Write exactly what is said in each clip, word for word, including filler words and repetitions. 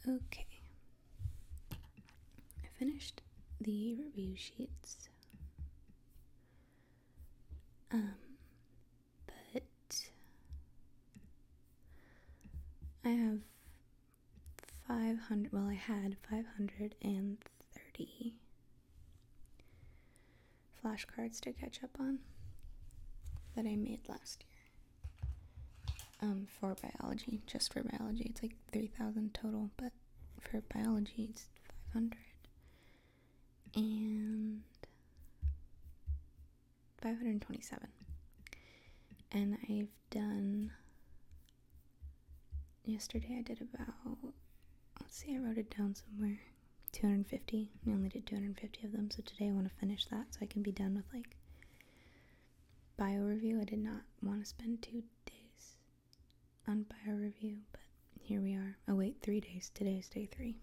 Okay. I finished the review sheets. Um, but I have five hundred, well, I had five hundred thirty flashcards to catch up on that I made last year. Um, for biology, just for biology, it's like three thousand total, but for biology, it's five hundred. And five hundred twenty-seven. And I've done, yesterday I did about, let's see, I wrote it down somewhere, two hundred fifty. I only did two hundred fifty of them, so today I want to finish that so I can be done with like bio review. I did not want to spend two days on bio review, but here we are. Oh wait, three days. Today is day three.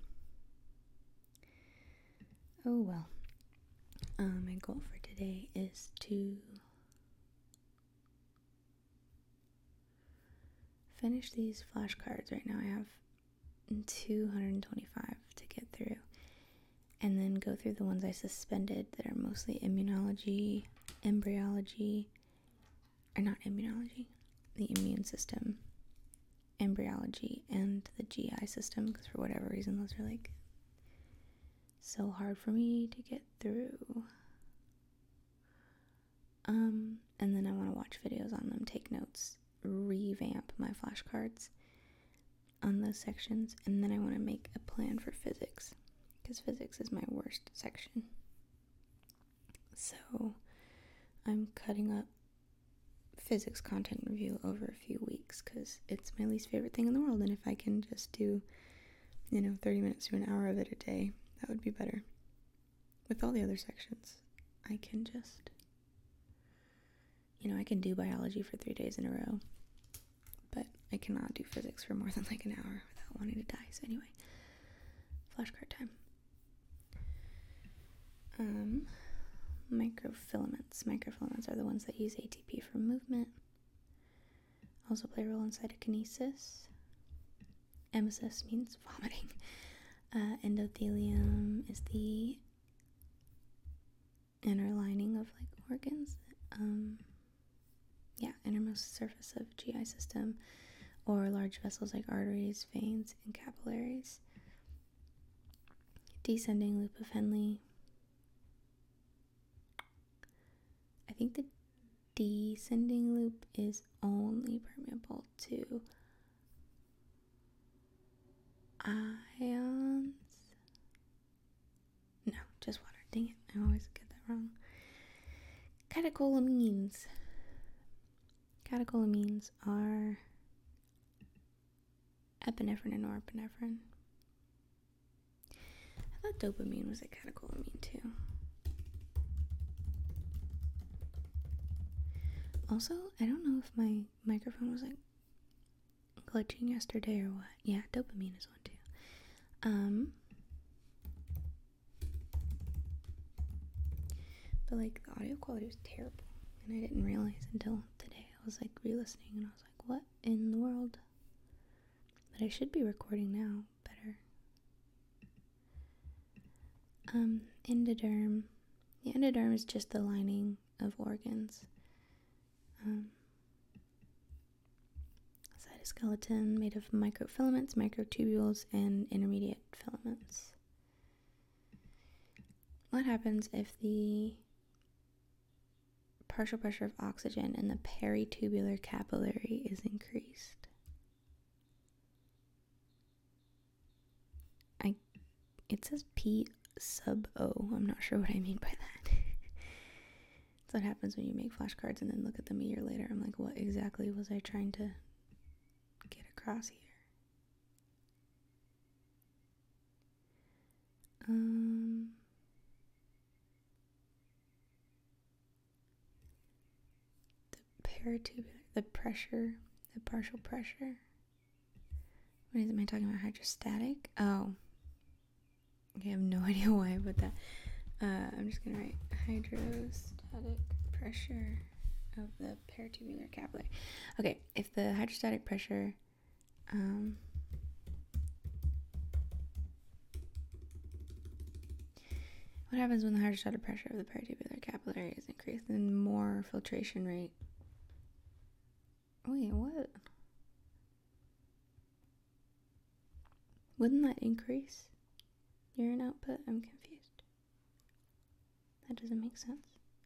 Oh well. Um, my goal for today is to finish these flashcards. Right now I have two hundred twenty-five to get through, and then go through the ones I suspended that are mostly immunology, embryology, or not immunology, the immune system, embryology, and the G I system, because for whatever reason those are like so hard for me to get through. Um, and then I want to watch videos on them, take notes, revamp my flashcards on those sections, and then I want to make a plan for physics, because physics is my worst section. So I'm cutting up physics content review over a few weeks, because it's my least favorite thing in the world, and if I can just do, you know, thirty minutes to an hour of it a day, that would be better. With all the other sections, I can just, you know, I can do biology for three days in a row, but I cannot do physics for more than like an hour without wanting to die. So anyway, flashcard time. Um, microfilaments. Microfilaments are the ones that use A T P for movement. Also play a role in cytokinesis. Emesis means vomiting. Uh, endothelium is the inner lining of like organs. Um, yeah, innermost surface of G I system, or large vessels like arteries, veins, and capillaries. Descending loop of Henle. I think the descending loop is only permeable to ions. No, just water. Dang it, I always get that wrong. Catecholamines. Catecholamines are epinephrine and norepinephrine. I thought dopamine was a catecholamine too. Also, I don't know if my microphone was like glitching yesterday or what. Yeah, dopamine is one too. Um, but like the audio quality was terrible, and I didn't realize until today. I was like re-listening, and I was like, "What in the world?" But I should be recording now better. Um, endoderm. The endoderm is just the lining of organs. Um, cytoskeleton made of microfilaments, microtubules, and intermediate filaments. What happens if the partial pressure of oxygen in the peritubular capillary is increased? I, it says P sub O. I'm not sure what I mean by that. That's what happens when you make flashcards and then look at them a year later. I'm like, what exactly was I trying to get across here? Um, the peritubular, the pressure, the partial pressure. What is it? Am I talking about hydrostatic? Oh. Okay, I have no idea why I put that. Uh, I'm just going to write hydrostatic pressure of the peritubular capillary. Okay, if the hydrostatic pressure um, What happens when the hydrostatic pressure of the peritubular capillary is increased and more filtration rate? Wait, what? Wouldn't that increase urine output? I'm confused. That doesn't make sense.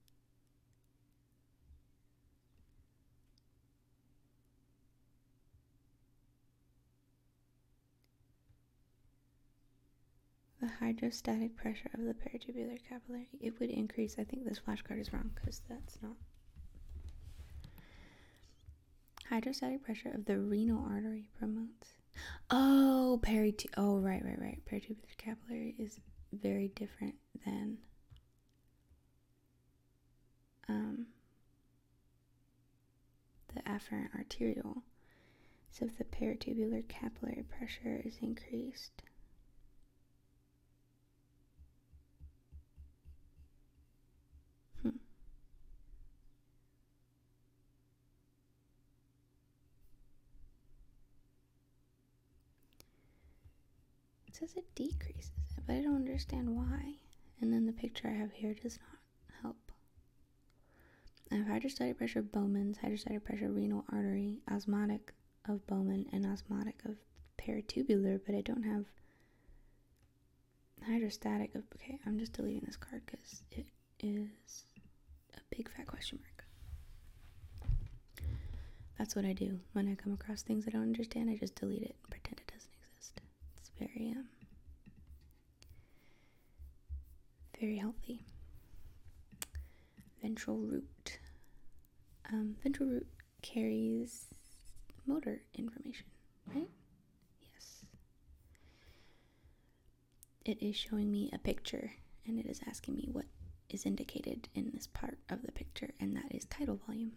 The hydrostatic pressure of the peritubular capillary, it would increase. I think this flashcard is wrong because that's not. Hydrostatic pressure of the renal artery promotes. Oh, peritu. Oh, right, right, right. Peritubular capillary is very different than um, the afferent arterial. So if the peritubular capillary pressure is increased, hmm. It says it decreases it, but I don't understand why. And then the picture I have here does not help. I have hydrostatic pressure of Bowman's, hydrostatic pressure of renal artery, osmotic of Bowman, and osmotic of peritubular, but I don't have hydrostatic of. Okay, I'm just deleting this card because it is a big fat question mark. That's what I do when I come across things I don't understand. I just delete it and pretend it doesn't exist. It's very um very healthy. Ventral root. Um, ventral root carries motor information, right? Yes. It is showing me a picture, and it is asking me what is indicated in this part of the picture, and that is tidal volume.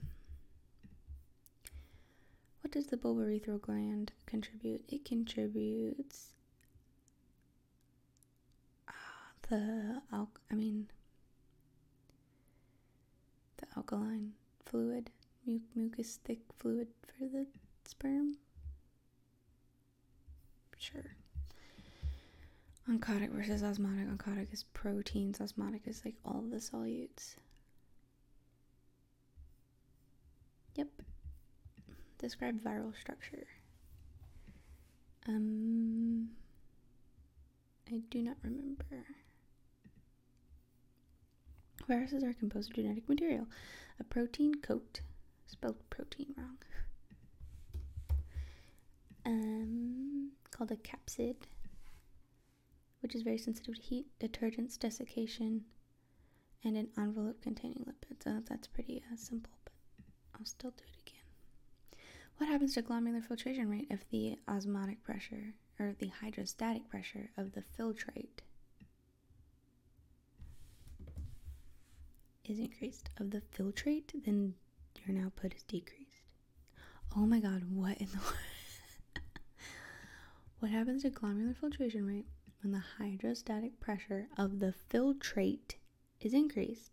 What does the bulbourethral gland contribute? It contributes uh, the al- I mean the alkaline fluid, mu- mucus thick fluid for the sperm. Sure. Oncotic versus osmotic. Oncotic is proteins. Osmotic is like all of the solutes. Yep. Describe viral structure. Um, I do not remember. Viruses are composed of genetic material. A protein coat. Spelled protein wrong. Um, called a capsid, which is very sensitive to heat, detergents, desiccation, and an envelope containing lipids. So that's pretty uh, simple, but I'll still do it again. What happens to glomerular filtration rate if the osmotic pressure, or the hydrostatic pressure of the filtrate is increased? Of the filtrate, then urine output is decreased. Oh my god, what in the world? What happens to glomerular filtration rate when the hydrostatic pressure of the filtrate is increased?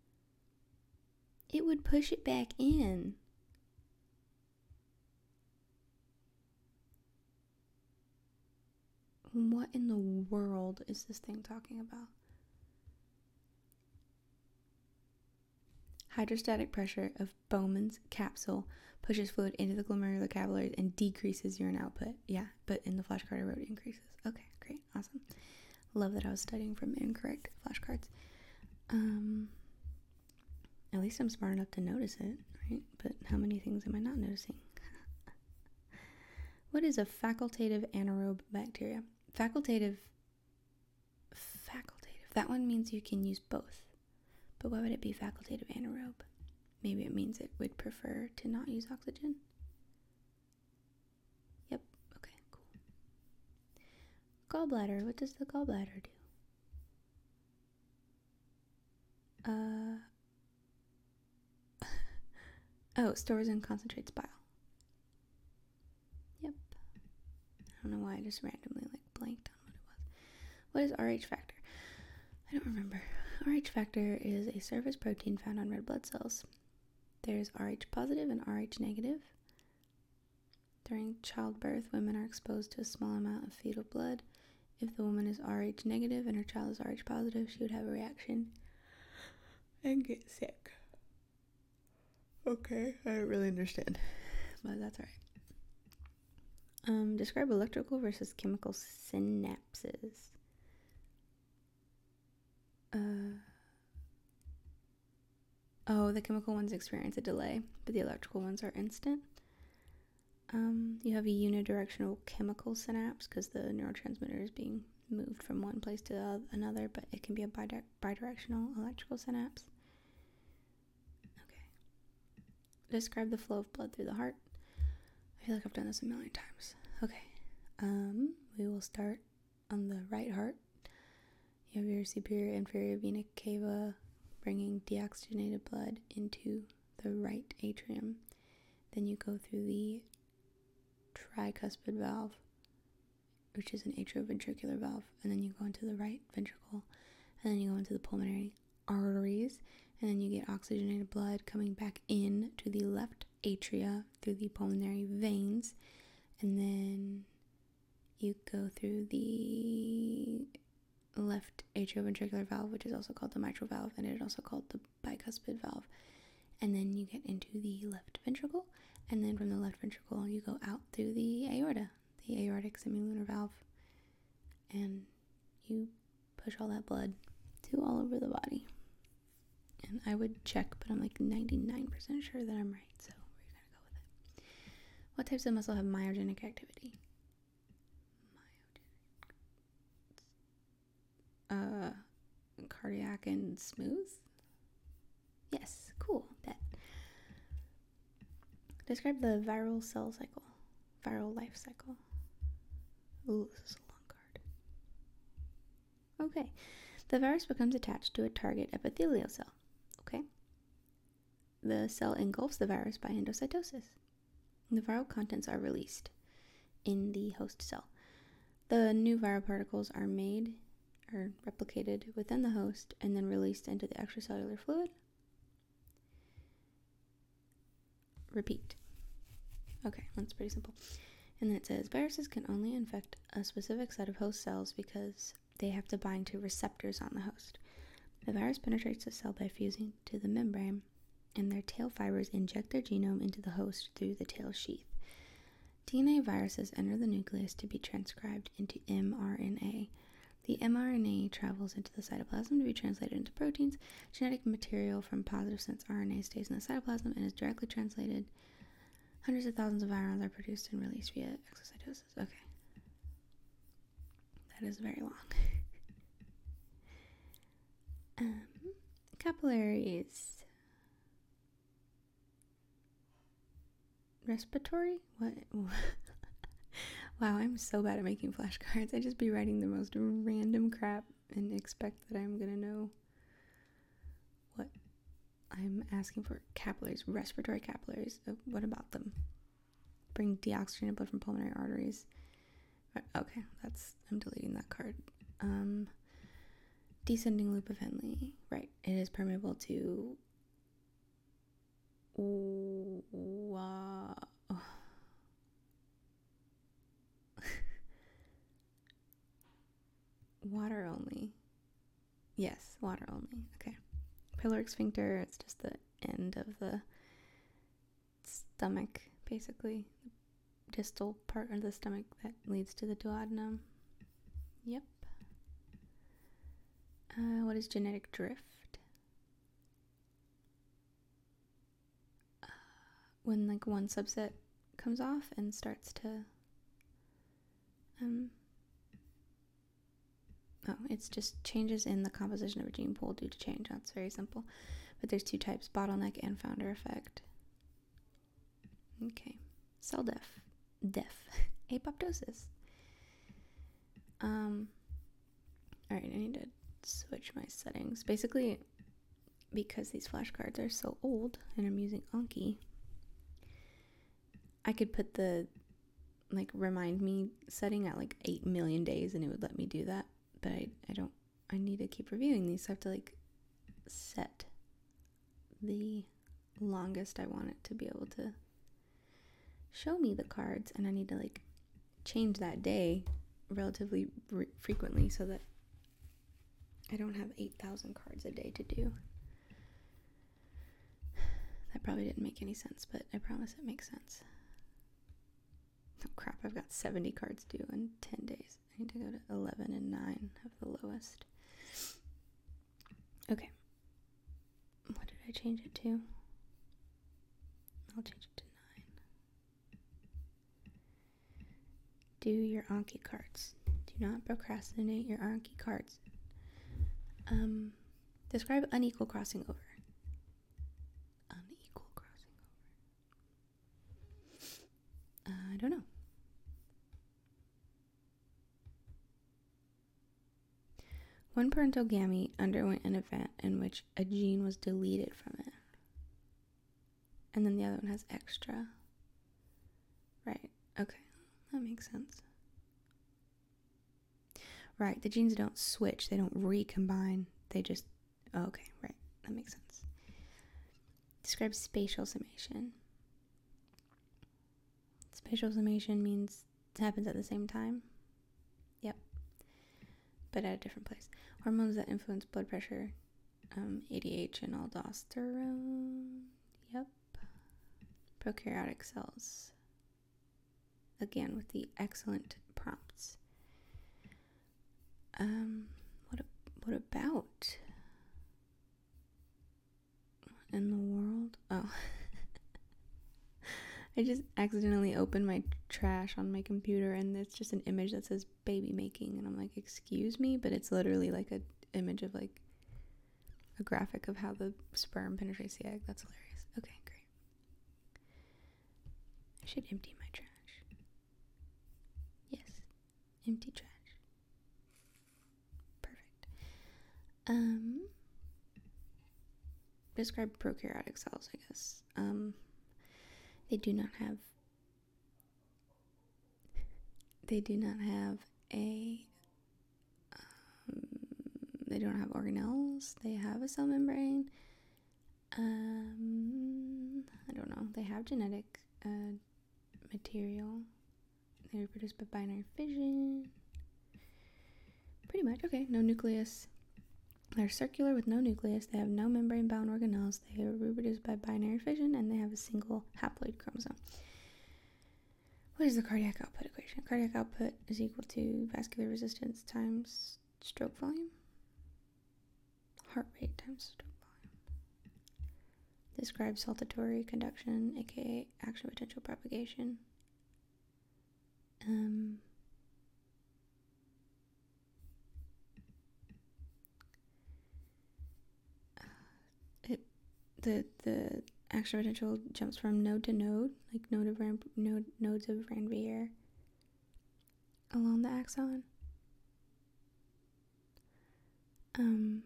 It would push it back in. What in the world is this thing talking about? Hydrostatic pressure of Bowman's capsule pushes fluid into the glomerular capillaries and decreases urine output. Yeah, but in the flashcard I wrote increases. Okay, great, awesome. Love that I was studying from incorrect flashcards. Um, at least I'm smart enough to notice it, right? But how many things am I not noticing? What is a facultative anaerobe bacteria? Facultative, facultative. That one means you can use both. But why would it be facultative anaerobe? Maybe it means it would prefer to not use oxygen. Yep, okay, cool. Gallbladder, what does the gallbladder do? Uh, oh, stores and concentrates bile. Yep. I don't know why I just randomly like blanked on what it was. What is R H factor? I don't remember. R H factor is a surface protein found on red blood cells. There's R H positive and R H negative. During childbirth, women are exposed to a small amount of fetal blood If the woman is Rh negative and her child is Rh positive, she would have a reaction and get sick. Okay, I don't really understand, but that's alright. Um, describe electrical versus chemical synapses. Uh, oh, the chemical ones experience a delay, but the electrical ones are instant. Um, you have a unidirectional chemical synapse because the neurotransmitter is being moved from one place to another, but it can be a bidi- bidirectional electrical synapse. Okay. Describe the flow of blood through the heart. I feel like I've done this a million times. Okay. Um, we will start on the right heart. You have your superior inferior vena cava bringing deoxygenated blood into the right atrium. Then you go through the tricuspid valve, which is an atrioventricular valve, and then you go into the right ventricle, and then you go into the pulmonary arteries, and then you get oxygenated blood coming back in to the left atria through the pulmonary veins, and then you go through the left atrioventricular valve, which is also called the mitral valve, and it is also called the bicuspid valve, and then you get into the left ventricle, and then from the left ventricle you go out through the aorta, the aortic semilunar valve, and you push all that blood to all over the body. And I would check, but I'm like ninety-nine percent sure that I'm right, so we're gonna go with it. What types of muscle have myogenic activity? Myogenic. Uh, cardiac and smooth? Yes, cool, bet. Describe the viral cell cycle, viral life cycle. Ooh, this is a long card. Okay, the virus becomes attached to a target epithelial cell. Okay, the cell engulfs the virus by endocytosis. The viral contents are released in the host cell. The new viral particles are made or replicated within the host and then released into the extracellular fluid. Repeat. Okay, that's pretty simple. And then it says viruses can only infect a specific set of host cells because they have to bind to receptors on the host. The virus penetrates the cell by fusing to the membrane, and their tail fibers inject their genome into the host through the tail sheath. D N A viruses enter the nucleus to be transcribed into mRNA. The mRNA travels into the cytoplasm to be translated into proteins. Genetic material from positive sense R N A stays in the cytoplasm and is directly translated. Hundreds of thousands of virons are produced and released via exocytosis. Okay. That is very long. um, capillaries. Respiratory? What? Wow, I'm so bad at making flashcards. I just be writing the most random crap and expect that I'm gonna know what I'm asking for. Capillaries, respiratory capillaries. Uh, what about them? Bring deoxygenated blood from pulmonary arteries. Okay, that's, I'm deleting that card. Um, descending loop of Henle. Right, it is permeable to Wow. Water only. Yes, water only. Okay. Pyloric sphincter, it's just the end of the stomach, basically. The distal part of the stomach that leads to the duodenum. Yep. Uh, what is genetic drift? When like one subset comes off and starts to um oh it's just changes in the composition of a gene pool due to change. That's very simple, but there's two types: bottleneck and founder effect. Okay. Cell death. Death. Apoptosis. Um all right, I need to switch my settings. Basically, because these flashcards are so old and I'm using Anki, I could put the like remind me setting at like eight million days and it would let me do that, but I, I don't, I need to keep reviewing these, so I have to like set the longest I want it to be able to show me the cards, and I need to like change that day relatively re- frequently so that I don't have eight thousand cards a day to do. That probably didn't make any sense, but I promise it makes sense. Oh crap, I've got seventy cards due in ten days. I need to go to eleven and nine of the lowest. Okay. What did I change it to? I'll change it to nine. Do your Anki cards. Do not procrastinate your Anki cards. Um, describe unequal crossing over. Unequal crossing over. Uh, I don't know. One parental gamete underwent an event in which a gene was deleted from it. And then the other one has extra. Right. Okay. That makes sense. Right. The genes don't switch. They don't recombine. They just... Oh, okay. Right. That makes sense. Describe spatial summation. Spatial summation means it happens at the same time. Yep. But at a different place. Hormones that influence blood pressure. Um, A D H and aldosterone. Yep. Prokaryotic cells. Again, with the excellent prompts. Um, what what about in the world? Oh, I just accidentally opened my trash on my computer, and it's just an image that says "baby making," and I'm like, "Excuse me," but it's literally like a image of like a graphic of how the sperm penetrates the egg. That's hilarious. Okay, great. I should empty my trash. Yes, empty trash. Perfect. Um, describe prokaryotic cells, I guess. Um, they do not have. They do not have a. Um, they don't have organelles. They have a cell membrane. Um, I don't know. They have genetic uh, material. They reproduce by binary fission. Pretty much. Okay. No nucleus. They're circular with no nucleus. They have no membrane-bound organelles. They are reproduced by binary fission, and they have a single haploid chromosome. What is the cardiac output equation? Cardiac output is equal to vascular resistance times stroke volume. Heart rate times stroke volume. Describe saltatory conduction, aka action potential propagation. Um, it the the action potential jumps from node to node, like node of Ran, node nodes of Ranvier along the axon. Um.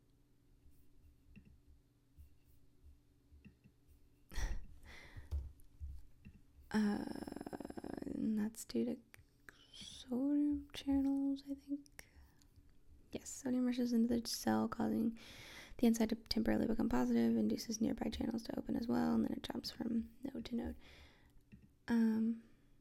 Uh, and that's due to sodium channels, I think. Yes, sodium rushes into the cell, causing the inside to temporarily become positive, induces nearby channels to open as well, and then it jumps from node to node. Um,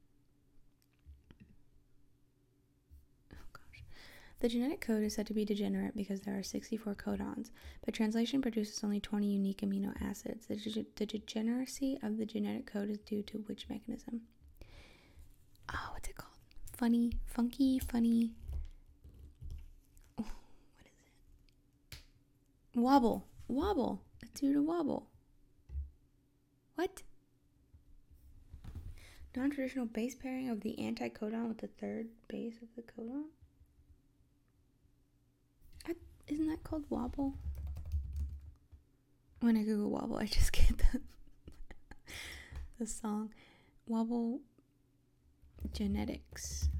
oh gosh. The genetic code is said to be degenerate because there are sixty-four codons, but translation produces only twenty unique amino acids. The, de- the degeneracy of the genetic code is due to which mechanism? Oh, what's it called? Funny, funky, funny. Oh, what is it? Wobble, wobble. It's due to wobble. What? Non-traditional base pairing of the anticodon with the third base of the codon? I, isn't that called wobble? When I Google wobble, I just get the the song Wobble Genetics.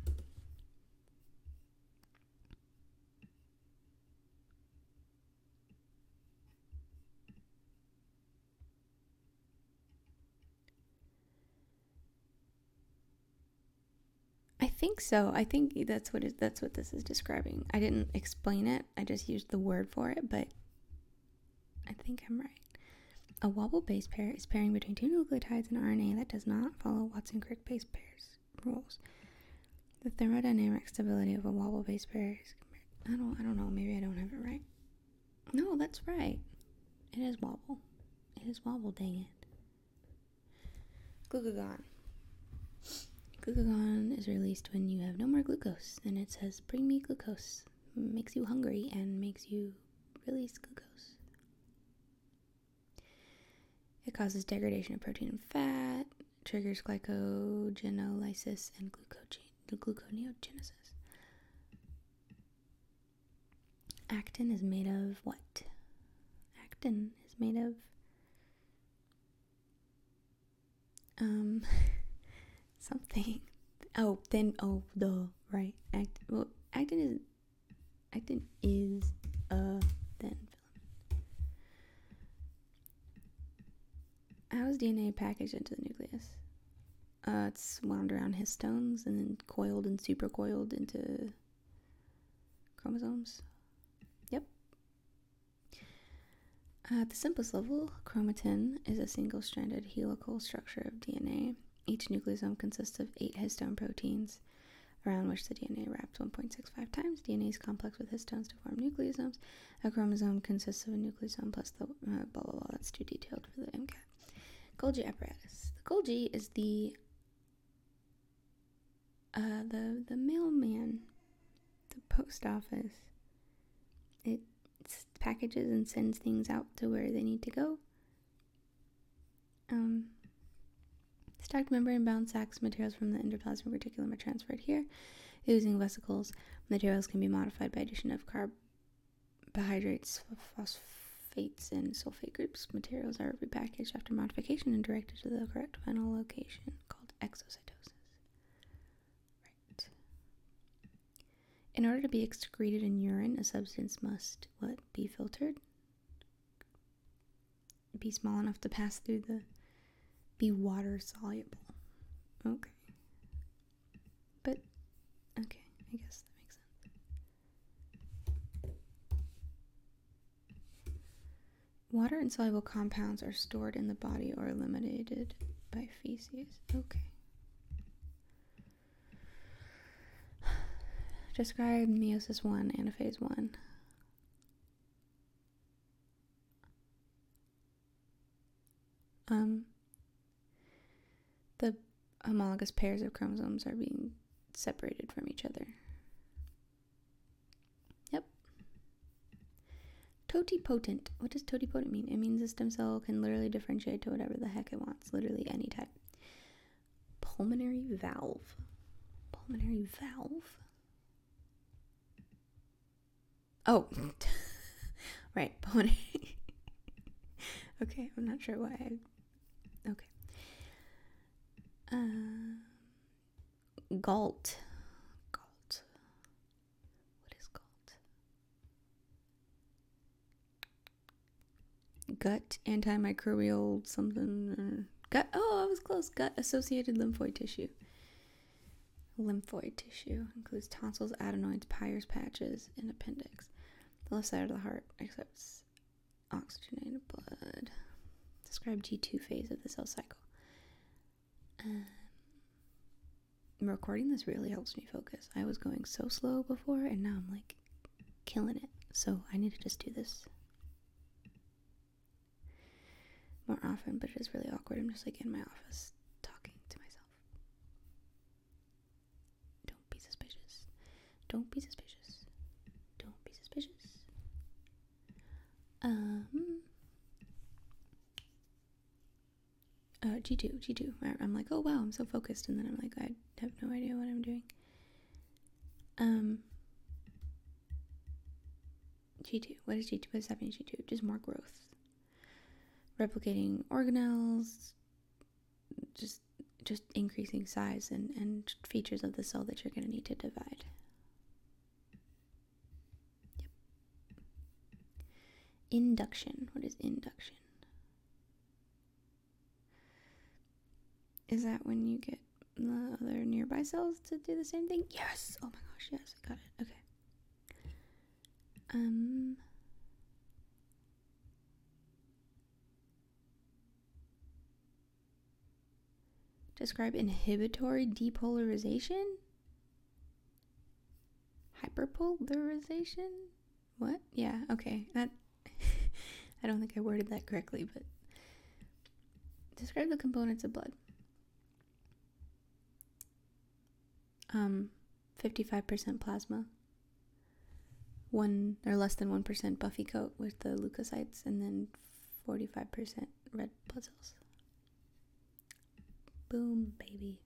I think so. I think that's what it, that's what this is describing. I didn't explain it. I just used the word for it, but I think I'm right. A wobble base pair is pairing between two nucleotides in R N A that does not follow Watson-Crick base pairs rules. The thermodynamic stability of a wobble-based barrier is compared. I don't. I don't know. Maybe I don't have it right. No, that's right. It is wobble. It is wobble. Dang it. Glucagon. Glucagon is released when you have no more glucose, and it says, "Bring me glucose." It makes you hungry and makes you release glucose. It causes degradation of protein and fat, triggers glycogenolysis and gluconeogenesis. Actin is made of what? Actin is made of um something. Oh, then oh duh, right. Act well actin is actin is a thin filament. How is D N A packaged into the nucleus? Uh, it's wound around histones and then coiled and supercoiled into chromosomes. Yep. Uh, at the simplest level, chromatin is a single-stranded helical structure of D N A. Each nucleosome consists of eight histone proteins, around which the D N A wraps one point six five times. D N A is complex with histones to form nucleosomes. A chromosome consists of a nucleosome plus the uh, blah blah blah. That's too detailed for the MCAT. Golgi apparatus. The Golgi is the uh, the the mailman, the post office. It packages and sends things out to where they need to go. Um, stacked membrane-bound sacs materials from the endoplasmic reticulum are transferred here. Using vesicles, materials can be modified by addition of carbohydrates, phosphates, and sulfate groups. Materials are repackaged after modification and directed to the correct final location, called exocytosis. Right. In order to be excreted in urine, a substance must, what, be filtered? Be small enough to pass through the, be water soluble. Okay. But, okay, I guess that makes sense. Water insoluble compounds are stored in the body or eliminated by feces. Okay. Describe meiosis one, anaphase one. Um, the homologous pairs of chromosomes are being separated from each other. Yep. Totipotent. What does totipotent mean? It means the stem cell can literally differentiate to whatever the heck it wants. Literally any type. Pulmonary valve. Pulmonary valve? Oh. Right. Pulmonary. Okay, I'm not sure why I... Okay. Uh, Galt. Galt. What is Galt? Gut antimicrobial something. Or gut. Oh, I was close. Gut associated lymphoid tissue. Lymphoid tissue includes tonsils, adenoids, Peyer's patches, and appendix. The left side of the heart accepts oxygenated blood. Describe G two phase of the cell cycle. Um, recording this really helps me focus. I was going so slow before, and now I'm like killing it. So I need to just do this more often, but it is really awkward. I'm just like in my office talking to myself. Don't be suspicious. Don't be suspicious. Don't be suspicious. Um... Uh, G two, G two. I'm like, oh wow, I'm so focused, and then I'm like, I have no idea what I'm doing. Um, G two. What is G two? What does that mean, G two? Just more growth. Replicating organelles, just just increasing size and, and features of the cell that you're going to need to divide. Yep. Induction. What is induction? Is that when you get the other nearby cells to do the same thing? Yes! Oh my gosh, yes, I got it. Okay. Um... Describe inhibitory depolarization? hyperpolarization? What? Yeah, okay. That I don't think I worded that correctly, but describe the components of blood. Um, fifty-five percent plasma, one or less than one percent buffy coat with the leukocytes, and then forty-five percent red blood cells. Boom, baby.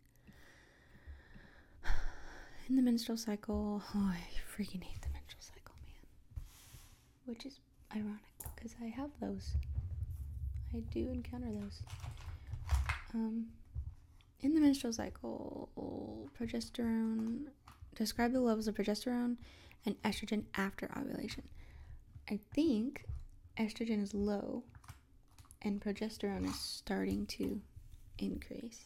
In the menstrual cycle, oh, I freaking hate the menstrual cycle, man. Which is ironic, because I have those. I do encounter those. Um, in the menstrual cycle, progesterone, describe the levels of progesterone and estrogen after ovulation. I think estrogen is low and progesterone is starting to increase.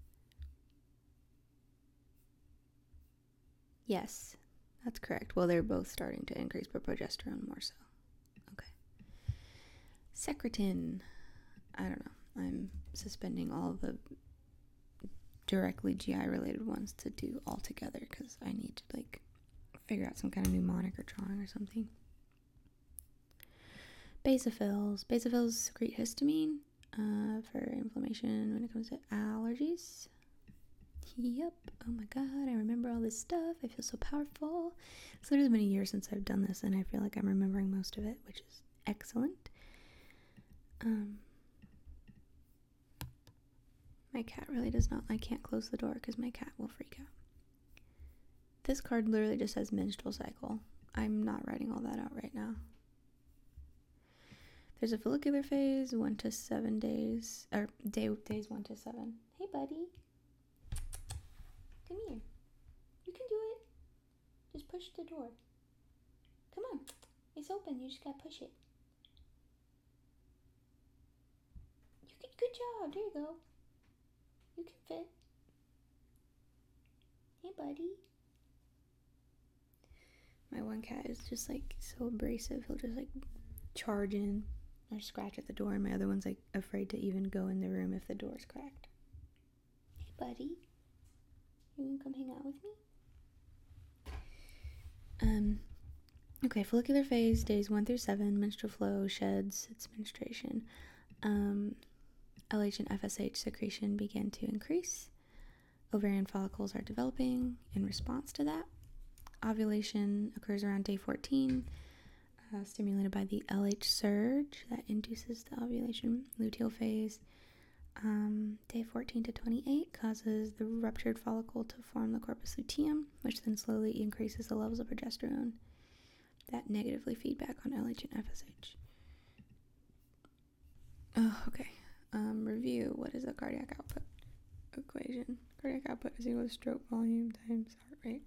Yes, that's correct. Well, they're both starting to increase, but progesterone more so. Okay. Secretin. I don't know. I'm suspending all of the directly G I related ones to do all together because I need to like figure out some kind of mnemonic or drawing or something. Basophils. Basophils secrete histamine uh, for inflammation when it comes to allergies. Yep. Oh my god, I remember all this stuff. I feel so powerful. It's literally been a year since I've done this and I feel like I'm remembering most of it, which is excellent. Um, my cat really does not, I can't close the door because my cat will freak out. This card literally just says menstrual cycle. I'm not writing all that out right now. There's a follicular phase, one to seven days, or day days one to seven. Hey, buddy. Come here. You can do it. Just push the door. Come on. It's open. You just gotta push it. You can. Good job. There you go. You can fit. Hey, buddy. My one cat is just like so abrasive. He'll just like charge in or scratch at the door, and my other one's like afraid to even go in the room if the door's cracked. Hey, buddy. You can come hang out with me? Um, okay, follicular phase, days one through seven, menstrual flow, sheds, it's menstruation. Um, L H and F S H secretion begin to increase. Ovarian follicles are developing in response to that. Ovulation occurs around day fourteen, uh, stimulated by the L H surge that induces the ovulation. Luteal phase, Um, day fourteen to twenty-eight causes the ruptured follicle to form the corpus luteum, which then slowly increases the levels of progesterone that negatively feedback on L H and F S H. Oh, okay. Um, review. What is a cardiac output equation? Cardiac output is equal to stroke volume times heart rate.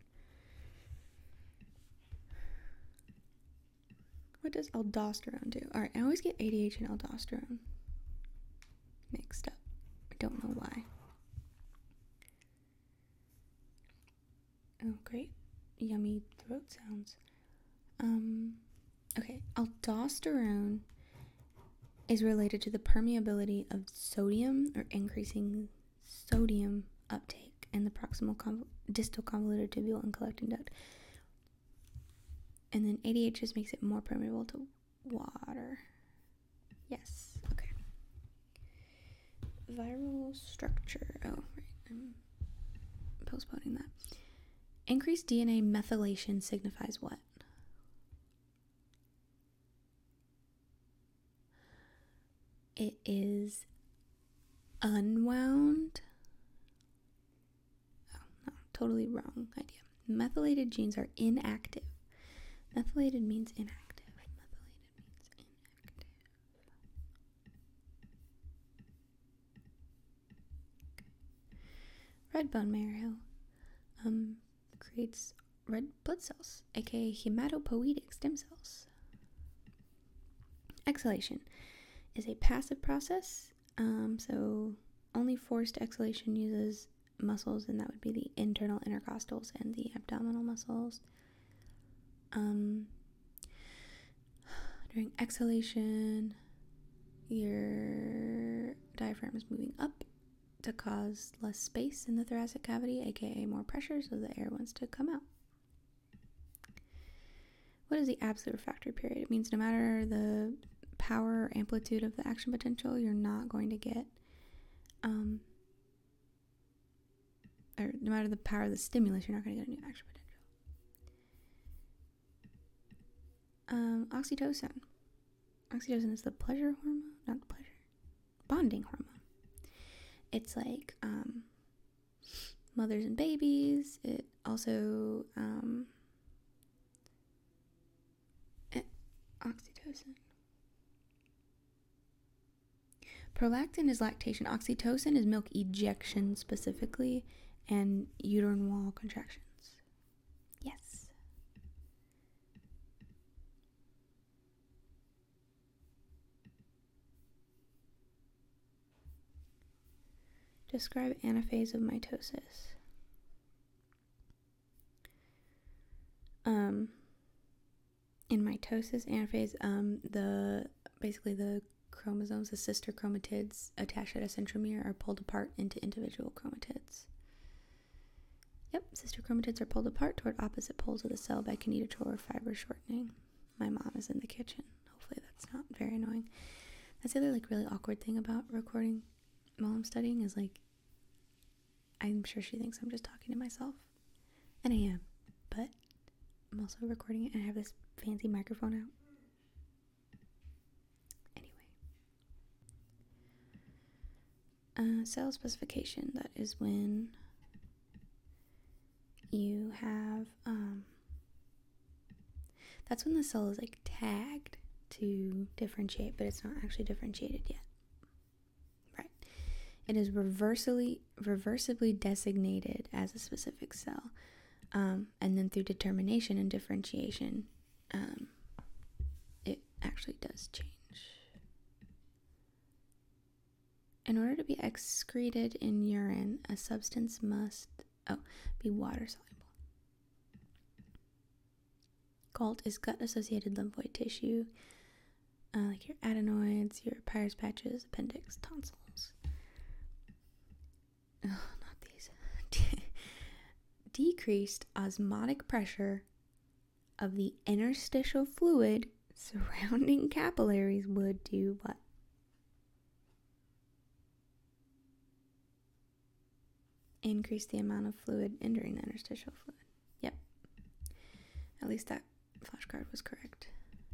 What does aldosterone do? All right, I always get A D H and aldosterone mixed up. I don't know why. Oh, great. Yummy throat sounds. Um, okay, aldosterone is related to the permeability of sodium or increasing sodium uptake in the proximal conv- distal convoluted tubule and collecting duct. And then A D H just makes it more permeable to water. Yes, okay. Viral structure. Oh, right. I'm postponing that. Increased D N A methylation signifies what? It is unwound. Oh, no, totally wrong idea. Methylated genes are inactive. Methylated means inactive. Methylated means inactive. Okay. Red bone marrow um, creates red blood cells, aka hematopoietic stem cells. Exhalation is a passive process, um, so only forced exhalation uses muscles, and that would be the internal intercostals and the abdominal muscles. Um, during exhalation, your diaphragm is moving up to cause less space in the thoracic cavity, aka more pressure, so the air wants to come out. What is the absolute refractory period? It means no matter the power or amplitude of the action potential, you're not going to get, um, or no matter the power of the stimulus, you're not going to get a new action potential. Um, oxytocin. Oxytocin is the pleasure hormone, not the pleasure, bonding hormone. It's like um, mothers and babies. It also, um, it, oxytocin. Prolactin is lactation. Oxytocin is milk ejection specifically, and uterine wall contractions. Yes. Describe anaphase of mitosis. Um, in mitosis, anaphase, um, the basically the chromosomes, the sister chromatids attached at a centromere, are pulled apart into individual chromatids. Yep, sister chromatids are pulled apart toward opposite poles of the cell by kinetochore or fiber shortening. My mom is in the kitchen. Hopefully that's not very annoying. That's the other like really awkward thing about recording while I'm studying is like, I'm sure she thinks I'm just talking to myself. And I am. But I'm also recording it and I have this fancy microphone out. Uh, cell specification, that is when you have, um, that's when the cell is like tagged to differentiate, but it's not actually differentiated yet. Right. It is reversibly, reversibly designated as a specific cell. Um, and then through determination and differentiation, um, it actually does change. In order to be excreted in urine, a substance must oh, be water soluble. GALT is gut-associated lymphoid tissue, uh, like your adenoids, your Peyer's patches, appendix, tonsils. Oh, not these. Decreased osmotic pressure of the interstitial fluid surrounding capillaries would do what? Increase the amount of fluid entering the interstitial fluid. Yep. At least that flashcard was correct.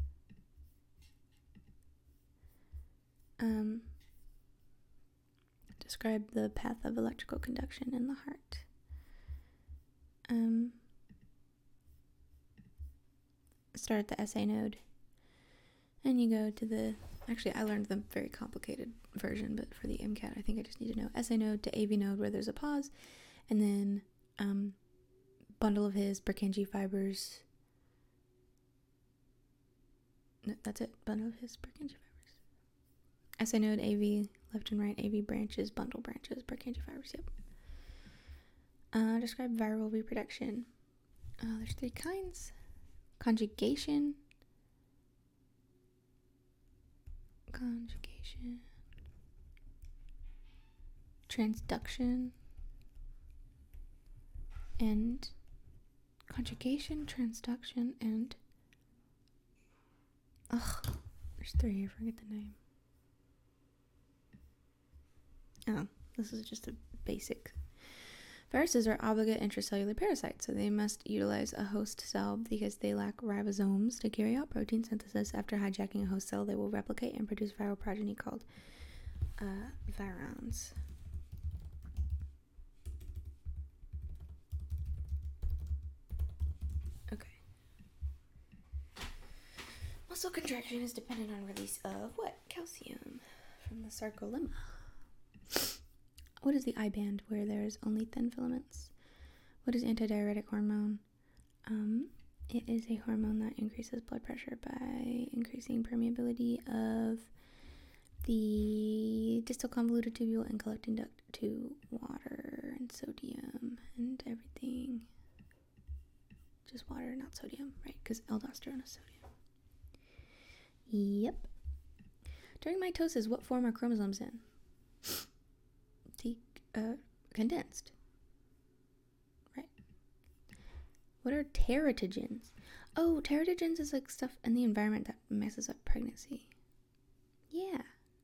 Um, describe the path of electrical conduction in the heart. Um, start at the S A node. And you go to the... Actually, I learned the very complicated version, but for the MCAT, I think I just need to know S A node to A V node where there's a pause, and then um, bundle of his Purkinje fibers. No, that's it. Bundle of his Purkinje fibers. S A node, A V, left and right, A V branches, bundle branches, Purkinje fibers. Yep. Uh, describe viral reproduction. Uh, there's three kinds: conjugation. Conjugation, transduction, and conjugation, transduction, and ugh, there's three. I forget the name. Oh, this is just a basic. Viruses are obligate intracellular parasites, so they must utilize a host cell because they lack ribosomes to carry out protein synthesis. After hijacking a host cell, they will replicate and produce viral progeny called uh, virons. Okay. Muscle contraction is dependent on release of what? Calcium from the sarcolemma. What is the I band where there's only thin filaments? What is antidiuretic hormone? Um, it is a hormone that increases blood pressure by increasing permeability of the distal convoluted tubule and collecting duct to water and sodium and everything. Just water, not sodium, right? Because aldosterone is sodium. Yep. During mitosis, what form are chromosomes in? The uh, condensed, right? What are teratogens? Oh, teratogens is like stuff in the environment that messes up pregnancy. Yeah.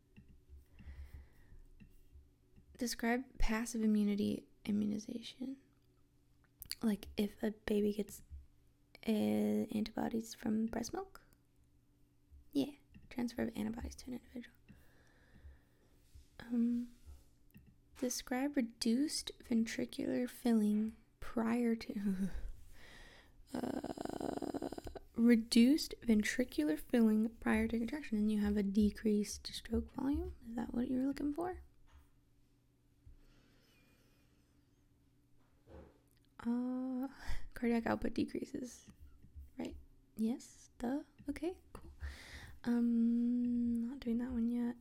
Describe passive immunity immunization. Like if a baby gets uh, antibodies from breast milk. Yeah, transfer of antibodies to an individual. Um, describe reduced ventricular filling prior to uh, reduced ventricular filling prior to contraction, and you have a decreased stroke volume. Is that what you're looking for? Uh, cardiac output decreases, right? Yes, duh. Okay, cool. Um, not doing that one yet.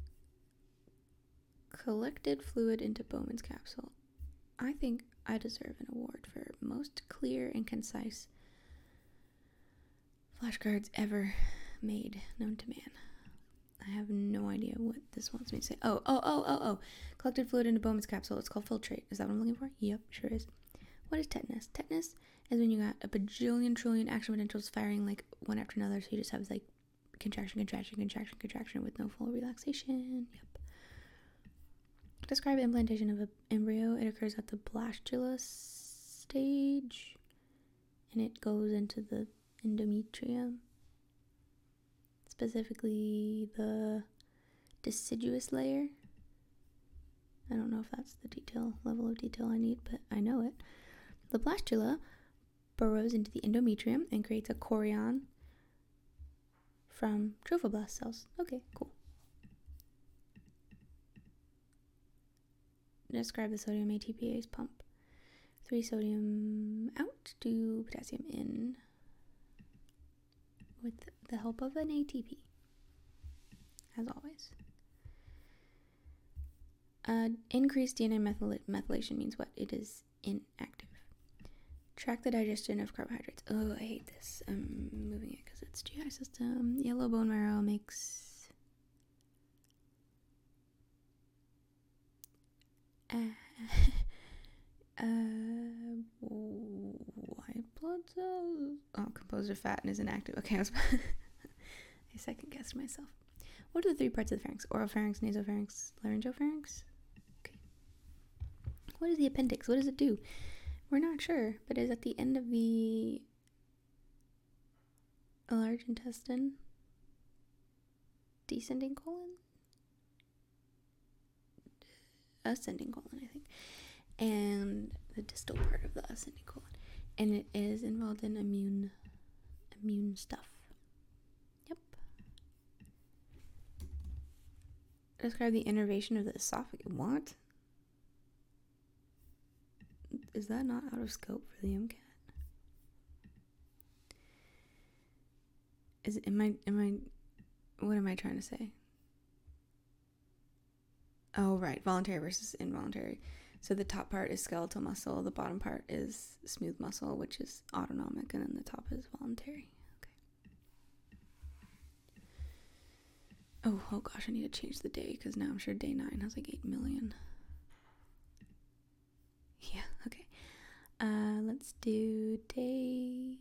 Collected fluid into Bowman's capsule. I think I deserve an award for most clear and concise flashcards ever made known to man. I have no idea what this wants me to say. Oh, oh, oh, oh, oh. Collected fluid into Bowman's capsule. It's called filtrate. Is that what I'm looking for? Yep, sure is. What is tetanus? Tetanus is when you got a bajillion trillion action potentials firing like one after another, so you just have like contraction, contraction, contraction, contraction with no full relaxation. Yep. Describe implantation of an embryo. It occurs at the blastula stage, and it goes into the endometrium, specifically the deciduous layer. I don't know if that's the detail level of detail I need, but I know it. The blastula burrows into the endometrium and creates a chorion from trophoblast cells. Okay, cool. Describe the sodium A T P ase pump. Three sodium out, two potassium in with the help of an A T P, as always. Uh, increased D N A methyl- methylation means what? It is inactive. Track the digestion of carbohydrates. Oh, I hate this. I'm moving it because it's G I system. Yellow bone marrow makes uh, uh, white blood cells. Oh, composed of fat and is inactive. Okay, I was I second guessed myself. What are the three parts of the pharynx? Oropharynx, nasopharynx, laryngopharynx? Okay. What is the appendix? What does it do? We're not sure, but it's at the end of the large intestine. Descending colon? Ascending colon, I think. And the distal part of the ascending colon. And it is involved in immune immune stuff. Yep. Describe the innervation of the esophagus. What? Is that not out of scope for the MCAT? Is am I am I what am I trying to say? Oh, right, voluntary versus involuntary. So the top part is skeletal muscle, the bottom part is smooth muscle, which is autonomic, and then the top is voluntary. Okay. Oh, oh gosh, I need to change the day because now I'm sure day nine has like eight million. Yeah, okay. Uh, let's do day.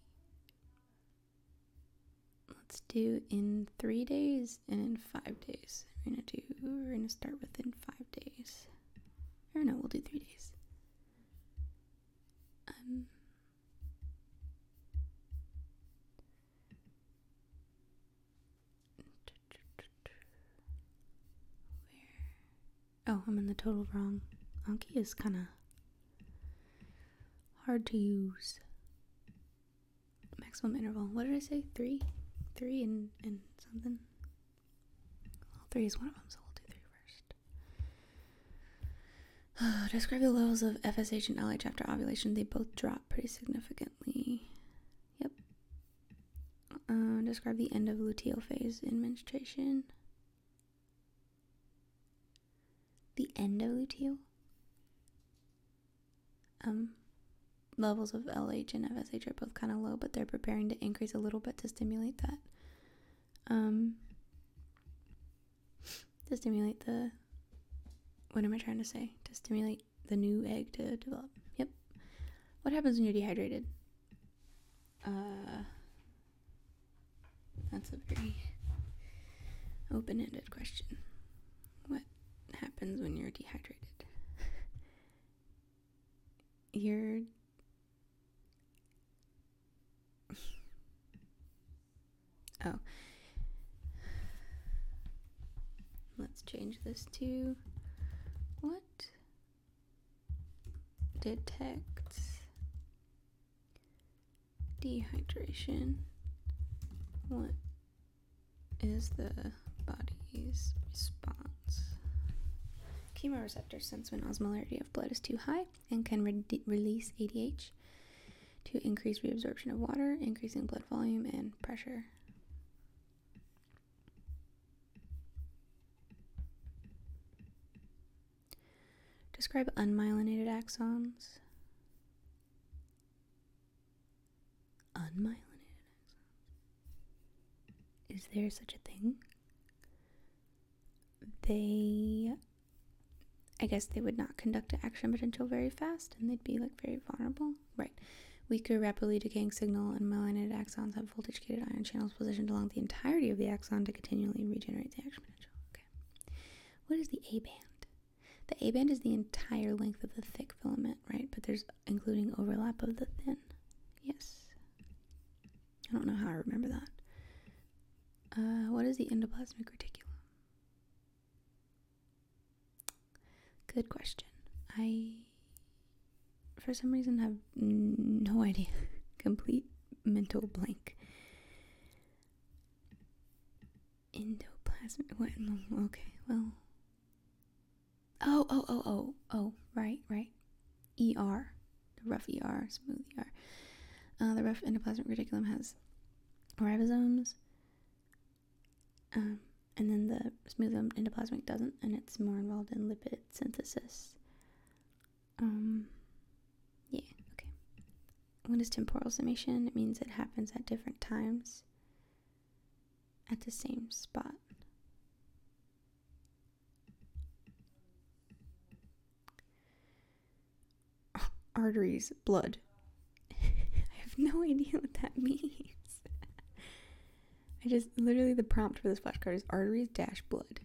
Let's do in three days and in five days. We're gonna do. We're gonna start within five days. Or no, we'll do three days. Um. Where? Oh, I'm in the total wrong. Anki is kind of hard to use. Maximum interval. What did I say? Three? Three and, and something? Well, three is one of them, so we'll do three first. Describe the levels of F S H and L H after ovulation. They both drop pretty significantly. Yep. Uh, describe the end of luteal phase in menstruation. The end of luteal? Um... Levels of L H and F S H are both kind of low, but they're preparing to increase a little bit to stimulate that. Um, to stimulate the, what am I trying to say? To stimulate the new egg to develop. Yep. What happens when you're dehydrated? Uh, that's a very open-ended question. What happens when you're dehydrated? You're oh let's change this to what detects dehydration. What is the body's response? Chemoreceptors sense when osmolarity of blood is too high and can re- release A D H to increase reabsorption of water, increasing blood volume and pressure. Describe unmyelinated axons. Unmyelinated axons. Is there such a thing? They, I guess they would not conduct an action potential very fast, and they'd be like very vulnerable. Right. Weaker, rapidly decaying signal and myelinated axons have voltage-gated ion channels positioned along the entirety of the axon to continually regenerate the action potential. Okay. What is the A band? The A band is the entire length of the thick filament, right? But there's including overlap of the thin. Yes. I don't know how I remember that. Uh, what is the endoplasmic reticulum? Good question. I, for some reason, have no idea. Complete mental blank. Endoplasmic. What? Okay, well. Oh, oh, oh, oh, oh, right, right. E R. The rough E R, smooth E R. Uh, the rough endoplasmic reticulum has ribosomes. Um, and then the smooth endoplasmic doesn't, and it's more involved in lipid synthesis. Um, yeah, okay. What is temporal summation? It means it happens at different times at the same spot. Arteries, blood. I have no idea what that means. I just, literally the prompt for this flashcard is arteries dash blood.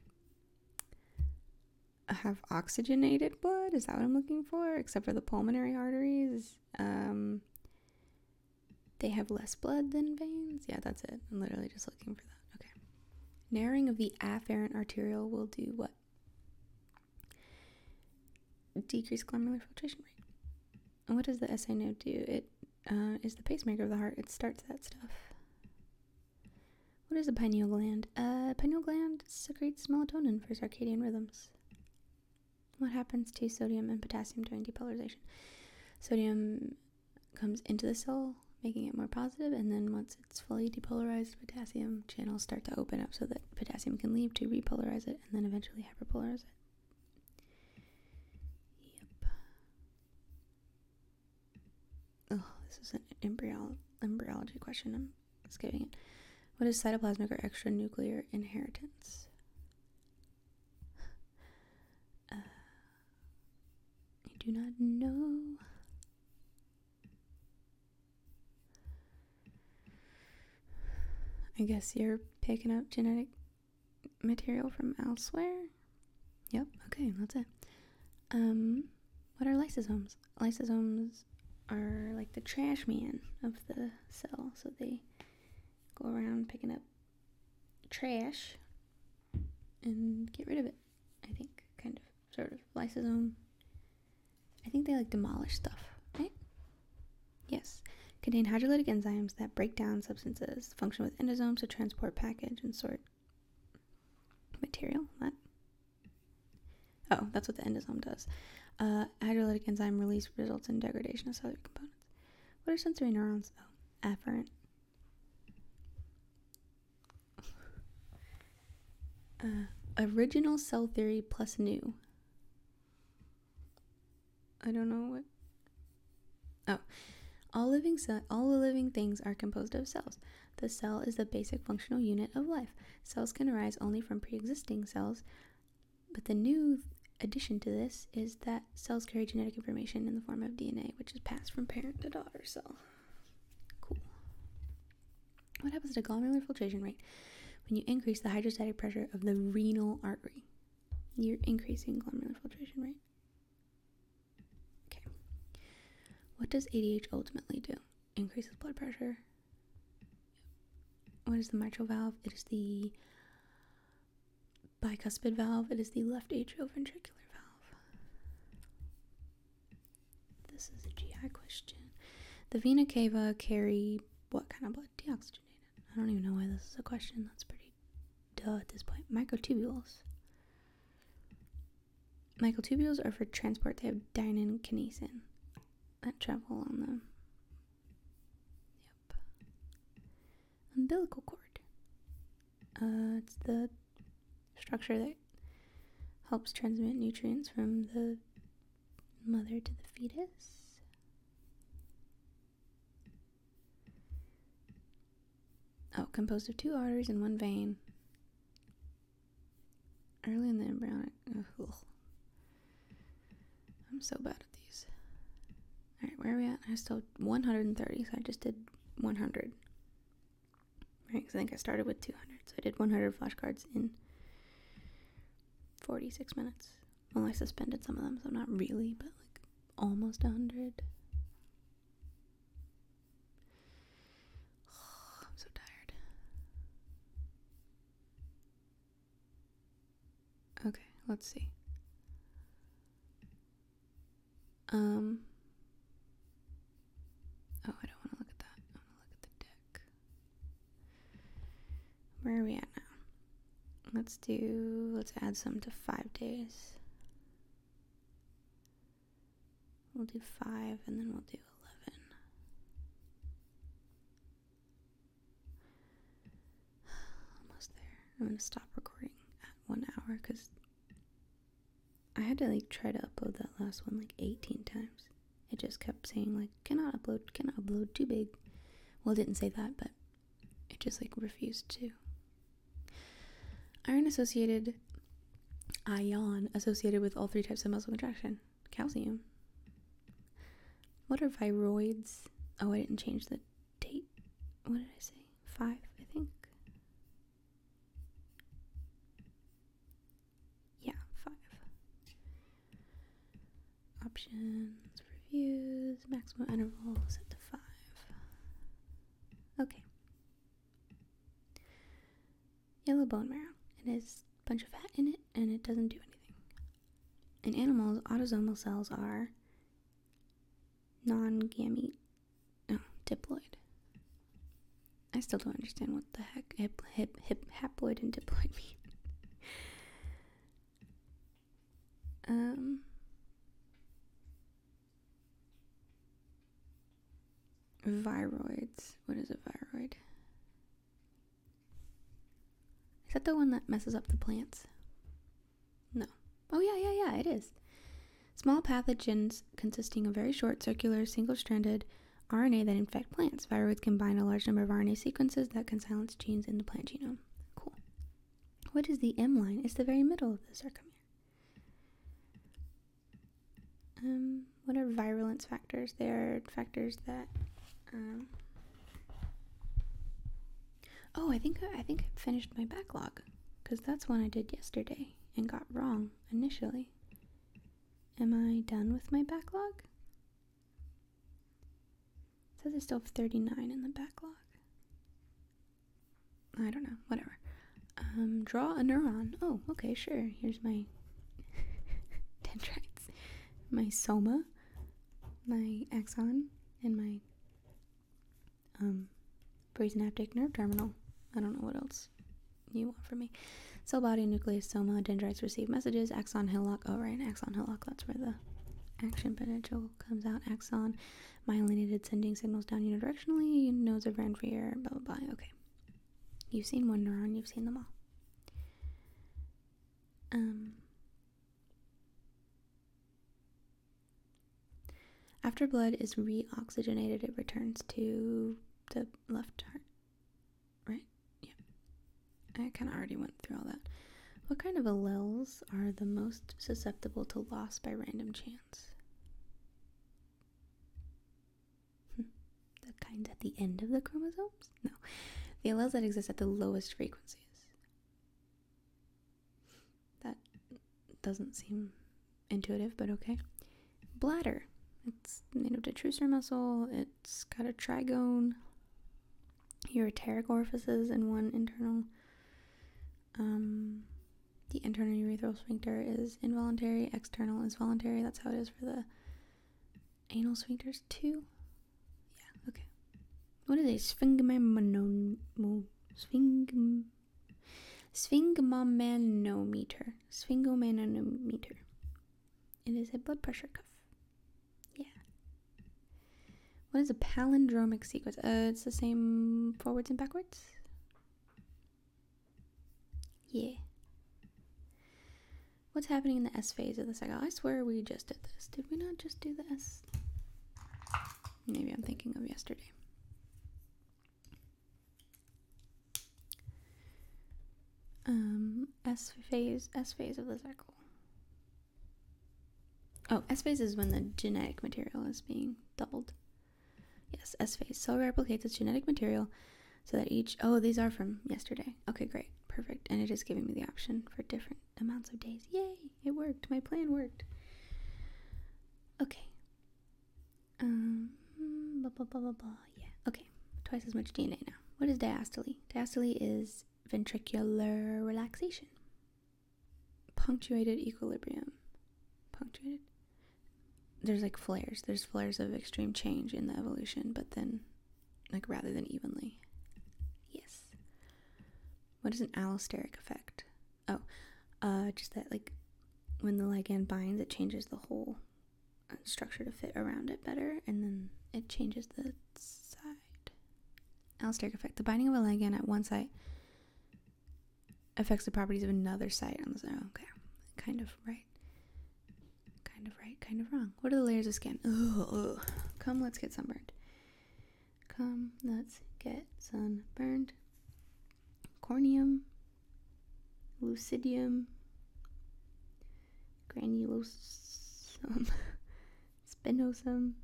I have oxygenated blood? Is that what I'm looking for? Except for the pulmonary arteries. Um, they have less blood than veins? Yeah, that's it. I'm literally just looking for that. Okay. Narrowing of the afferent arteriole will do what? Decrease glomerular filtration rate. And what does the S I node do? It uh, is the pacemaker of the heart. It starts that stuff. What is the pineal gland? Uh, pineal gland secretes melatonin for circadian rhythms. What happens to sodium and potassium during depolarization? Sodium comes into the cell, making it more positive, and then once it's fully depolarized, potassium channels start to open up so that potassium can leave to repolarize it and then eventually hyperpolarize it. Yep. Oh, this is an embryo- embryology question. I'm skipping it. What is cytoplasmic or extranuclear inheritance? Uh, I do not know. I guess you're picking up genetic material from elsewhere? Yep, okay, that's it. Um, what are lysosomes? Lysosomes are like the trash man of the cell, so they go around picking up trash and get rid of it, I think, kind of, sort of. Lysosome, I think they like demolish stuff, right? Yes. Contain hydrolytic enzymes that break down substances, function with endosomes to transport, package, and sort material. What? Oh, that's what the endosome does. Uh, hydrolytic enzyme release results in degradation of cellular components. What are sensory neurons? Oh, afferent. Uh, original cell theory plus new. I don't know what. Oh, all living ce- all living things are composed of cells. The cell is the basic functional unit of life. Cells can arise only from pre-existing cells, but the new addition to this is that cells carry genetic information in the form of D N A, which is passed from parent to daughter cell. Cool. What happens to glomerular filtration rate when you increase the hydrostatic pressure of the renal artery? You're increasing glomerular filtration rate. Okay. What does A D H ultimately do? Increases blood pressure. What is the mitral valve? It is the bicuspid valve. It is the left atrioventricular valve. This is a G I question. The vena cava carry what kind of blood? Deoxygenated. I don't even know why this is a question. That's pretty duh at this point. Microtubules. Microtubules are for transport. They have dynein kinesin that travel on them. Yep. Umbilical cord. Uh, it's the structure that helps transmit nutrients from the mother to the fetus. Oh, composed of two arteries and one vein. Early in the embryonic. Ugh. I'm so bad at these. Alright, where are we at? I still one hundred thirty, so I just did one hundred. Right, because I think I started with two hundred, so I did one hundred flashcards in forty-six minutes. Well, I suspended some of them, so not really, but like almost one hundred. Oh, I'm so tired. Okay, let's see. Um. Oh, I don't want to look at that. I want to look at the deck. Where are we at now? Let's do, let's add some to five days. We'll do five and then we'll do eleven. Almost there. I'm going to stop recording at one hour because I had to like try to upload that last one like eighteen times. It just kept saying like, cannot upload, cannot upload, too big. Well, it didn't say that, but it just like refused to. Iron associated, ion associated with all three types of muscle contraction. Calcium. What are viroids? Oh, I didn't change the date. What did I say? Five, I think. Yeah, five. Options, reviews, maximum interval set to five. Okay. Yellow bone marrow. It has a bunch of fat in it, and it doesn't do anything. In animals, autosomal cells are non-gamete, no, diploid. I still don't understand what the heck hip, hip, hip, haploid and diploid mean. um, viroids. What is a viroid? Is that the one that messes up the plants? No. Oh, yeah, yeah, yeah, it is. Small pathogens consisting of very short, circular, single-stranded R N A that infect plants. Viroids combine a large number of R N A sequences that can silence genes in the plant genome. Cool. What is the M line? It's the very middle of the sarcomere. Um, what are virulence factors? They are factors that... Um, oh, I think I think I finished my backlog, because that's one I did yesterday and got wrong initially. Am I done with my backlog? It says I still have thirty-nine in the backlog. I don't know, whatever. Um, draw a neuron. Oh, okay, sure. Here's my dendrites, my soma, my axon, and my um presynaptic nerve terminal. I don't know what else you want from me. Cell body, nucleus, soma, dendrites receive messages. Axon, hillock. Oh, right, axon, hillock. That's where the action potential comes out. Axon, myelinated, sending signals down unidirectionally. Nodes of Ranvier, blah, blah, blah. Okay. You've seen one neuron. You've seen them all. Um. After blood is reoxygenated, it returns to the left heart. Right? Yeah. I kind of already went through all that. What kind of alleles are the most susceptible to loss by random chance? Hmm. The kinds at the end of the chromosomes? No. The alleles that exist at the lowest frequencies. That doesn't seem intuitive, but okay. Bladder. It's made of detrusor muscle. It's got a trigone. Ureteric orifices and one internal. Um, the internal urethral sphincter is involuntary. External is voluntary. That's how it is for the anal sphincters too. Yeah, okay. What is a sphygmomano... Sphygm... Sphygmomanometer. Sphygmomanometer. It is a blood pressure cuff. Yeah. What is a palindromic sequence? Uh, it's the same forwards and backwards? Yeah. What's happening in the S phase of the cycle? I swear we just did this. Did we not just do the S? Maybe I'm thinking of yesterday. Um, S phase, S phase of the cycle. Oh, S phase is when the genetic material is being doubled. Yes, S phase. Cell replicates its genetic material so that each... Oh, these are from yesterday. Okay, great. Perfect. And it is giving me the option for different amounts of days. Yay! It worked. My plan worked. Okay. Um, blah, blah, blah, blah, blah. Yeah. Okay. Twice as much D N A now. What is diastole? Diastole is ventricular relaxation. Punctuated equilibrium. Punctuated? There's like flares. There's flares of extreme change in the evolution, but then, like, rather than evenly. Yes. What is an allosteric effect? Oh, uh, just that, like, when the ligand binds, it changes the whole uh, structure to fit around it better, and then it changes the side. Allosteric effect. The binding of a ligand at one site affects the properties of another site on the side. Oh, okay. Kind of right. Kind of right, kind of wrong. What are the layers of skin? Ugh, ugh. Come, let's get sunburned. Come, let's get sunburned. Corneum, lucidium, granulosum, spinosum,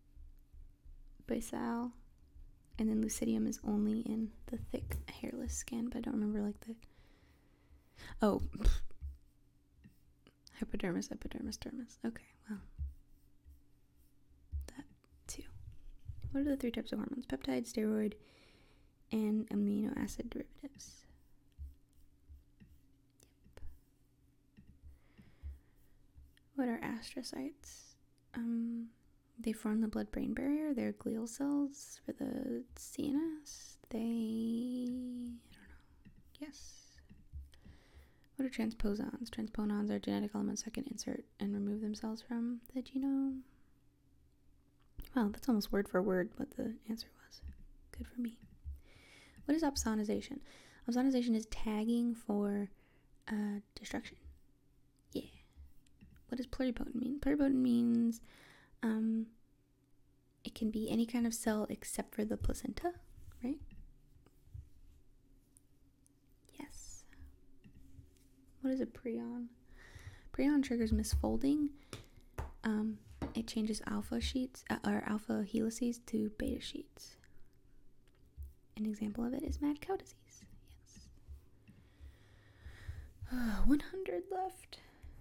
basal, and then lucidium is only in the thick, hairless skin, but I don't remember like the... Oh, hypodermis, epidermis, dermis. Okay, well, that too. What are the three types of hormones? Peptide, steroid, and amino acid derivatives. Yep. What are astrocytes? Um, they form the blood-brain barrier. They're glial cells for the C N S. They, I don't know. Yes. What are transposons? Transposons are genetic elements that can insert and remove themselves from the genome. Wow, that's almost word for word what the answer was. Good for me. What is opsonization? Opsonization is tagging for uh, destruction. Yeah. What does pluripotent mean? Pluripotent means um, it can be any kind of cell except for the placenta, right? Yes. What is a prion? Prion triggers misfolding. Um, it changes alpha sheets uh, or alpha helices to beta sheets. An example of it is mad cow disease. Yes. Uh, one hundred left.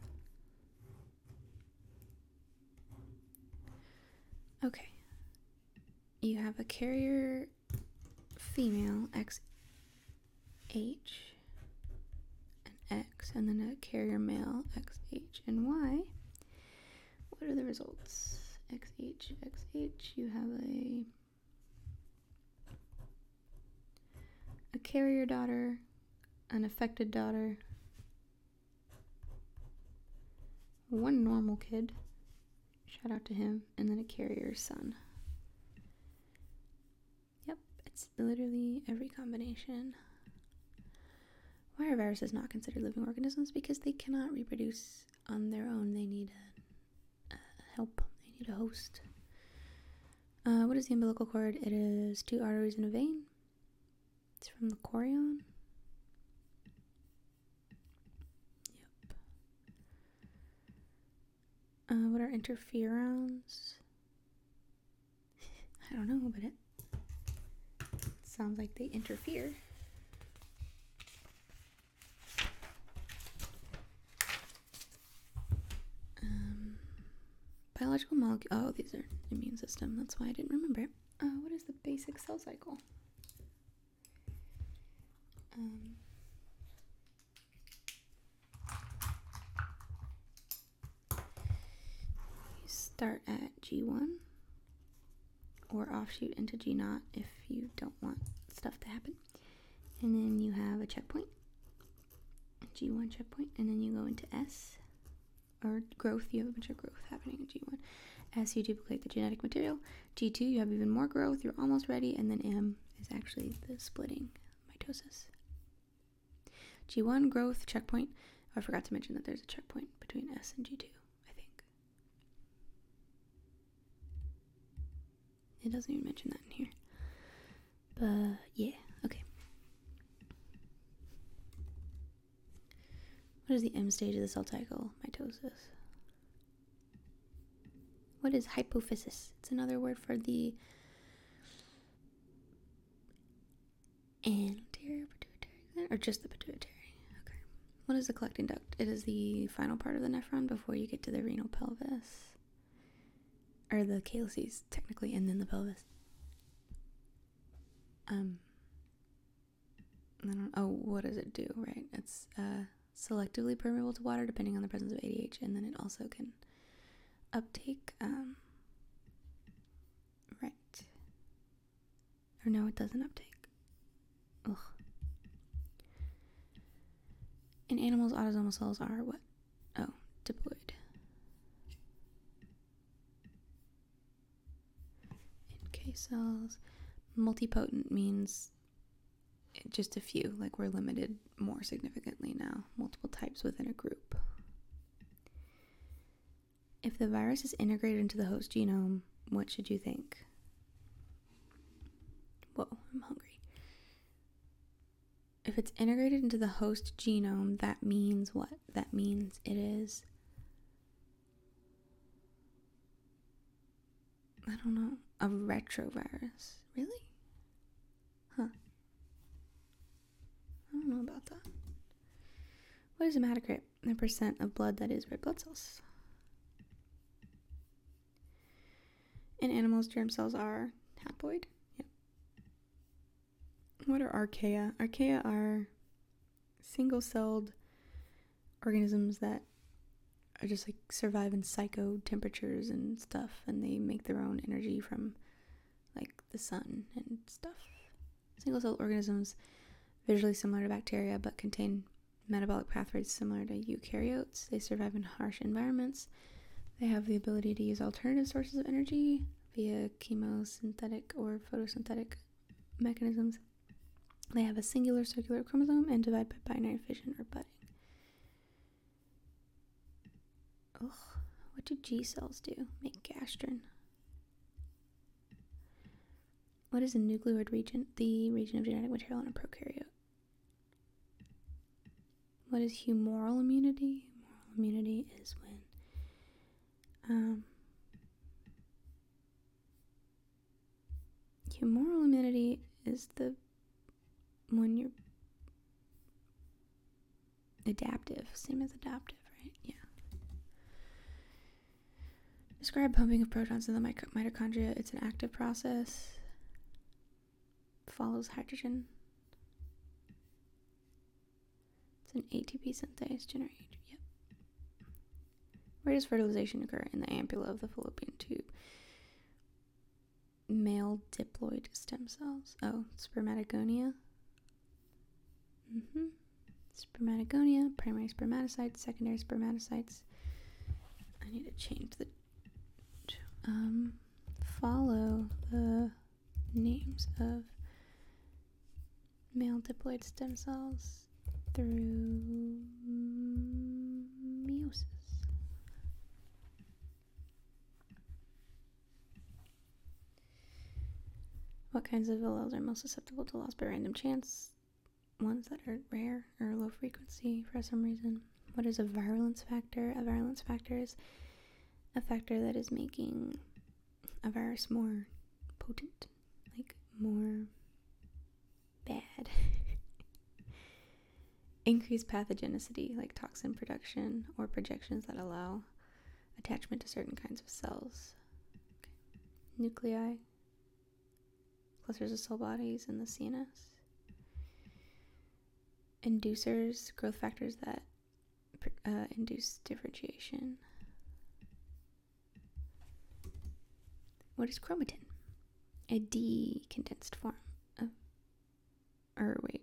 Okay. You have a carrier female X H and X, and then a carrier male X H and Y. What are the results? X H, X H, you have a a carrier daughter, an affected daughter, one normal kid, shout out to him, and then a carrier son. Yep, it's literally every combination. Why are viruses not considered living organisms? Because they cannot reproduce on their own. They need a, a help. They need a host. Uh, what is the umbilical cord? It is two arteries and a vein. It's from the chorion. Yep. Uh, what are interferons? I don't know, but it sounds like they interfere. Um, biological molecule. Oh, these are immune system. That's why I didn't remember. Uh, what is the basic cell cycle? Um, you start at G one or offshoot into G zero if you don't want stuff to happen. And then you have a checkpoint, G one checkpoint, and then you go into S, or growth. You have a bunch of growth happening in G one. S, you duplicate the genetic material. G two, you have even more growth. You're almost ready. And then M is actually the splitting, mitosis. G one, growth, checkpoint. Oh, I forgot to mention that there's a checkpoint between S and G two, I think. It doesn't even mention that in here. But, yeah, okay. What is the M stage of the cell cycle? Mitosis. What is hypophysis? It's another word for the anterior pituitary gland, or just the pituitary. Okay. What is the collecting duct? It is the final part of the nephron before you get to the renal pelvis, or the calyces, technically, and then the pelvis. Um. I don't. Oh, what does it do? Right. It's uh selectively permeable to water, depending on the presence of A D H, and then it also can uptake, um, right, or no, it doesn't uptake. Ugh. In animals, autosomal cells are what? Oh, diploid. In K cells, multipotent means just a few, like we're limited more significantly now, multiple types within a group. If the virus is integrated into the host genome, what should you think? Whoa, I'm hungry. If it's integrated into the host genome, that means what? That means it is, I don't know, a retrovirus. Really? Huh. I don't know about that. What is hematocrit? The percent of blood that is red blood cells. In animals, germ cells are haploid. Yep. What are archaea? Archaea are single-celled organisms that are just like survive in psycho temperatures and stuff, and they make their own energy from like the sun and stuff. Single-celled organisms, visually similar to bacteria, but contain metabolic pathways similar to eukaryotes. They survive in harsh environments. They have the ability to use alternative sources of energy via chemosynthetic or photosynthetic mechanisms. They have a singular circular chromosome and divide by binary fission or budding. Ugh, what do G cells do? Make gastrin. What is a nucleoid region? The region of genetic material in a prokaryote. What is humoral immunity? Humoral immunity is when um, humoral immunity is the when you're adaptive, same as adaptive, right? Yeah. Describe pumping of protons in the mito- mitochondria. It's an active process. Follows hydrogen. It's an A T P synthase generator. Yep. Where does fertilization occur? In the ampulla of the fallopian tube. Male diploid stem cells. Oh, spermatogonia. Mm-hmm. Spermatogonia, primary spermatocytes, secondary spermatocytes. I need to change the um follow the names of male diploid stem cells through meiosis. What kinds of alleles are most susceptible to loss by random chance? Ones that are rare or low frequency for some reason. What is a virulence factor? A virulence factor is a factor that is making a virus more potent, like more increased pathogenicity, like toxin production or projections that allow attachment to certain kinds of cells. Okay. Nuclei, clusters of cell bodies in the C N S. Inducers, growth factors that uh, induce differentiation. What is chromatin? A decondensed form of, or wait,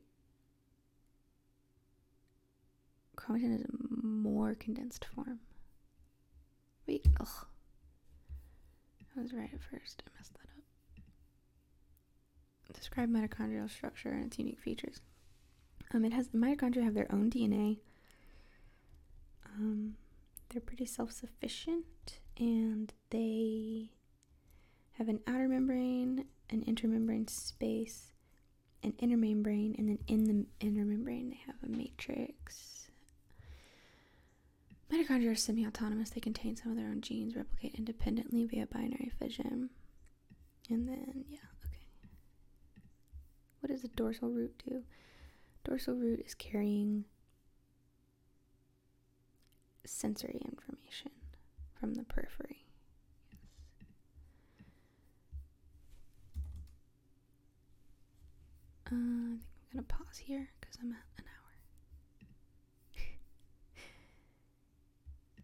chromatin is a more condensed form. Wait, ugh. I was right at first. I messed that up. Describe mitochondrial structure and its unique features. Um, it has mitochondria have their own D N A. Um, they're pretty self-sufficient, and they have an outer membrane, an intermembrane space, an inner membrane, and then in the inner membrane they have a matrix. Mitochondria are semi-autonomous. They contain some of their own genes, replicate independently via binary fission. And then, yeah, okay. What does a dorsal root do? Dorsal root is carrying sensory information from the periphery. Yes. Uh, I think I'm going to pause here because I'm at an